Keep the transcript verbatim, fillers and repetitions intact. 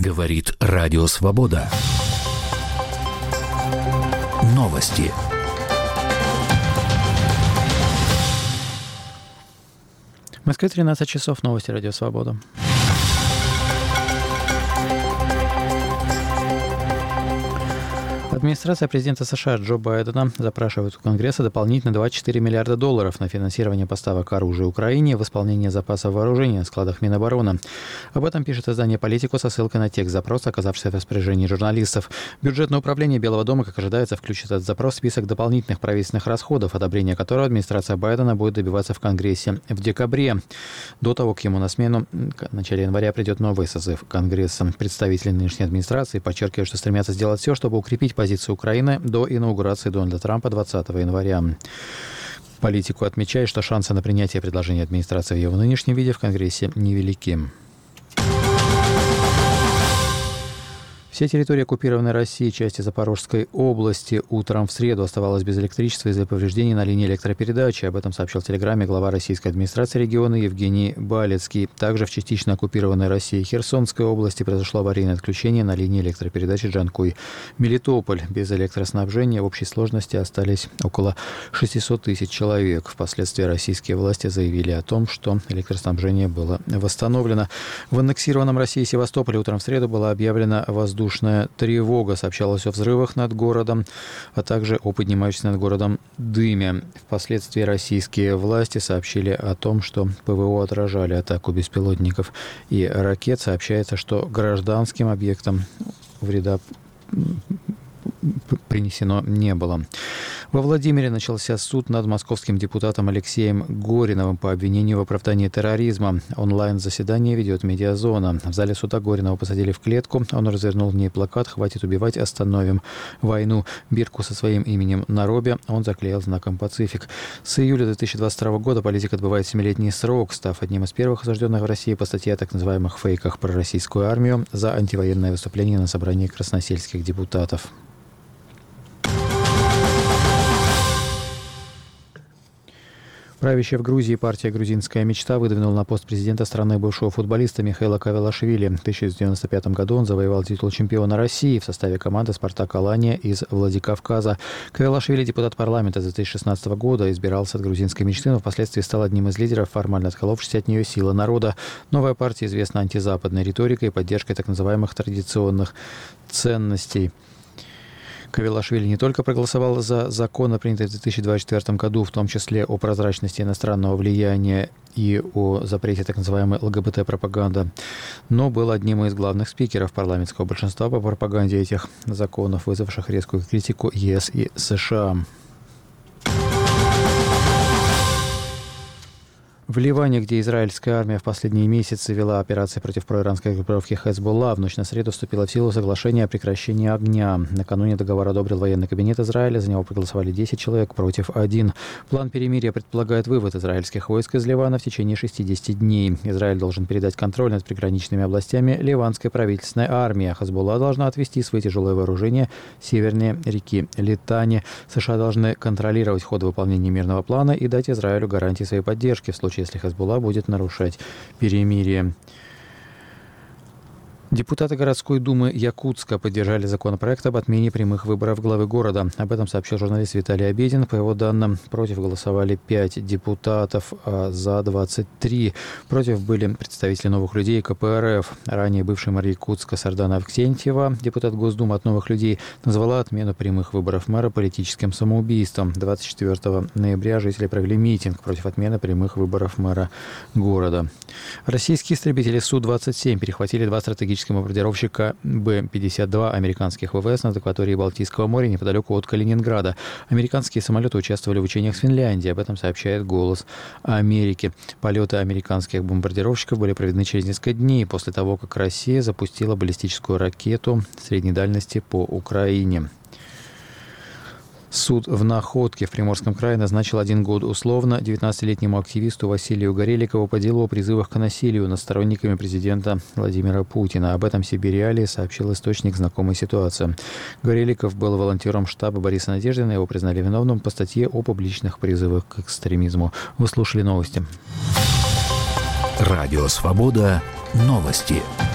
Говорит Радио Свобода. Новости. В Москве тринадцать часов. Новости Радио Свобода. Администрация президента США Джо Байдена запрашивает у Конгресса дополнительно двадцать четыре миллиарда долларов на финансирование поставок оружия Украине в исполнение запасов вооружения на складах Минобороны. Об этом пишет издание «Политико» со ссылкой на текст запроса, оказавшийся в распоряжении журналистов. Бюджетное управление Белого дома, как ожидается, включит этот запрос в список дополнительных правительственных расходов, одобрение которого администрация Байдена будет добиваться в Конгрессе в декабре. До того, как ему на смену в начале января придет новый созыв Конгресса. Представители нынешней администрации подчеркивают, что стремятся сделать все, чтобы укрепить позицию Украины до инаугурации Дональда Трампа двадцатого января. «Политику» отмечает, что шансы на принятие предложения администрации в его нынешнем виде в Конгрессе невелики. Все территории оккупированной Россией, части Запорожской области, утром в среду оставалось без электричества из-за повреждений на линии электропередачи. Об этом сообщил в Телеграме глава российской администрации региона Евгений Балецкий. Также в частично оккупированной России Херсонской области произошло аварийное отключение на линии электропередачи Джанкой-Мелитополь. Без электроснабжения в общей сложности остались около шестьсот тысяч человек. Впоследствии российские власти заявили о том, что электроснабжение было восстановлено. В аннексированном России Севастополе утром в среду была объявлена воздушная Воздушная тревога. Сообщалось о взрывах над городом, а также о поднимающемся над городом дыме. Впоследствии российские власти сообщили о том, что ПВО отражали атаку беспилотников и ракет. Сообщается, что гражданским объектам вреда принесено не было. Во Владимире начался суд над московским депутатом Алексеем Гориновым по обвинению в оправдании терроризма. Онлайн-заседание ведет «Медиазона». В зале суда Горинова посадили в клетку. Он развернул в ней плакат «Хватит убивать, остановим войну». Бирку со своим именем на робе он заклеил знаком «Пацифик». С июля две тысячи двадцать второго года политик отбывает семилетний срок, став одним из первых осужденных в России по статье о так называемых фейках про российскую армию за антивоенное выступление на собрании красносельских депутатов. Правящая в Грузии партия «Грузинская мечта» выдвинула на пост президента страны бывшего футболиста Михаила Кавелашвили. В тысяча девятьсот девяносто пятом году он завоевал титул чемпиона России в составе команды «Спартак Алания» из Владикавказа. Кавелашвили, депутат парламента с две тысячи шестнадцатого года, избирался от «Грузинской мечты», но впоследствии стал одним из лидеров, формально отколовшись от нее «Сила народа». Новая партия известна антизападной риторикой и поддержкой так называемых традиционных ценностей. Кавелашвили не только проголосовал за законы, принятые в две тысячи двадцать четвёртом году, в том числе о прозрачности иностранного влияния и о запрете так называемой ЛГБТ-пропаганды, но был одним из главных спикеров парламентского большинства по пропаганде этих законов, вызвавших резкую критику ЕС и США. В Ливане, где израильская армия в последние месяцы вела операции против проиранской группировки Хезболла, в ночь на среду вступило в силу соглашение о прекращении огня. Накануне договор одобрил военный кабинет Израиля, за него проголосовали десять человек против один. План перемирия предполагает вывод израильских войск из Ливана в течение шестидесяти дней. Израиль должен передать контроль над приграничными областями ливанской правительственной армии, а Хезболла должна отвести свои тяжелые вооружения севернее реки Литани. США должны контролировать ход выполнения мирного плана и дать Израилю гарантии своей поддержки в случае, если Хезболла будет нарушать перемирие. Депутаты городской думы Якутска поддержали законопроект об отмене прямых выборов главы города. Об этом сообщил журналист Виталий Обедин. По его данным, против голосовали пять депутатов, а за двадцать три. Против были представители «Новых людей» и ка пэ эр эф. Ранее бывший мэр Якутска Сардана Авксентьева, депутат Госдумы от «Новых людей», назвала отмену прямых выборов мэра политическим самоубийством. двадцать четвёртого ноября жители провели митинг против отмены прямых выборов мэра города. Российские истребители Су двадцать семь перехватили два стратегических бомбардировщика Бэ пятьдесят два американских вэ вэ эс над акваторией Балтийского моря неподалеку от Калининграда. Американские самолеты участвовали в учениях с Финляндией. Об этом сообщает «Голос Америки». Полеты американских бомбардировщиков были проведены через несколько дней после того, как Россия запустила баллистическую ракету средней дальности по Украине. Суд в Находке в Приморском крае назначил один год условно девятнадцатилетнему активисту Василию Гореликову по делу о призывах к насилию над сторонниками президента Владимира Путина. Об этом себе реалии сообщил источник, знакомой ситуации. Гореликов был волонтером штаба Бориса Надеждина. Его признали виновным по статье о публичных призывах к экстремизму. Вы слушали новости. Радио «Свобода». Новости.